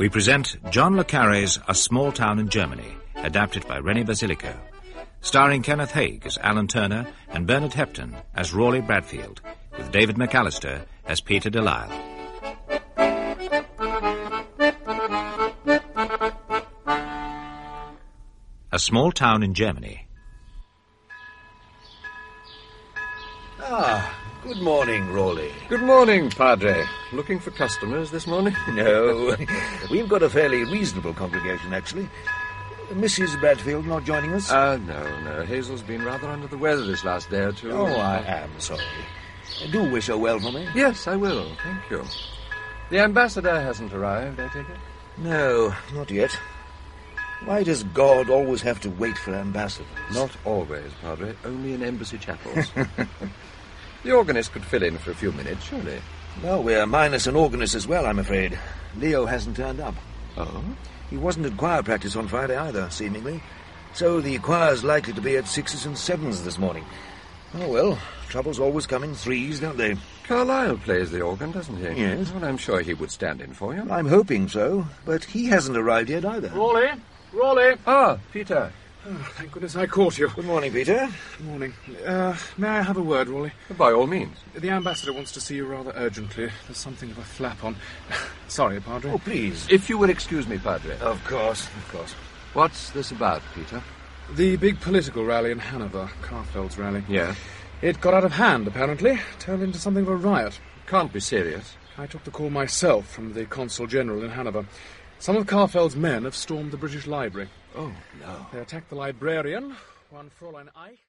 we present John le Carre's A Small Town in Germany, adapted by Rennie Basilico, starring Kenneth Haig as Alan Turner and Bernard Hepton as Rawley Bradfield, with David McAllister as Peter Delisle. A Small Town in Germany. Good morning, Rawley. Good morning, Padre. Looking for customers this morning? No, we've got a fairly reasonable congregation, actually. Mrs. Bradfield not joining us? No. Hazel's been rather under the weather this last day or two. Oh, I am sorry. Do wish her well for me. Yes, I will. Thank you. The ambassador hasn't arrived, I take it? No, not yet. Why does God always have to wait for ambassadors? Not always, Padre. Only in embassy chapels. The organist could fill in for a few minutes, surely. Well, we're minus an organist as well, I'm afraid. Leo hasn't turned up. Oh? He wasn't at choir practice on Friday either, seemingly. So the choir's likely to be at 6s and 7s this morning. Oh, well, troubles always come in threes, don't they? Carlyle plays the organ, doesn't he? Yes. Well, I'm sure he would stand in for you. I'm hoping so, but he hasn't arrived yet either. Rawley! Ah, Peter. Oh, thank goodness I caught you. Good morning, Peter. Good morning. May I have a word, Rawley? By all means. The ambassador wants to see you rather urgently. There's something of a flap on. Sorry, Padre. Oh, please. If you will excuse me, Padre. Of course. What's this about, Peter? The big political rally in Hanover, Karfeld's rally. Yeah? It got out of hand, apparently. Turned into something of a riot. Can't be serious. I took the call myself from the Consul General in Hanover. Some of Karfeld's men have stormed the British Library. Oh, no. They attacked the librarian, one Fräulein Eich.